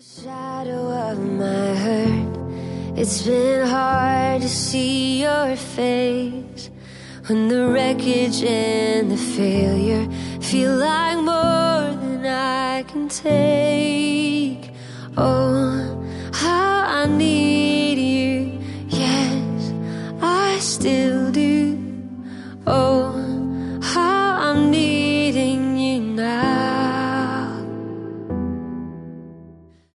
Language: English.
Shadow of my hurt, it's been hard to see your face when the wreckage and the failure feel like more than I can take.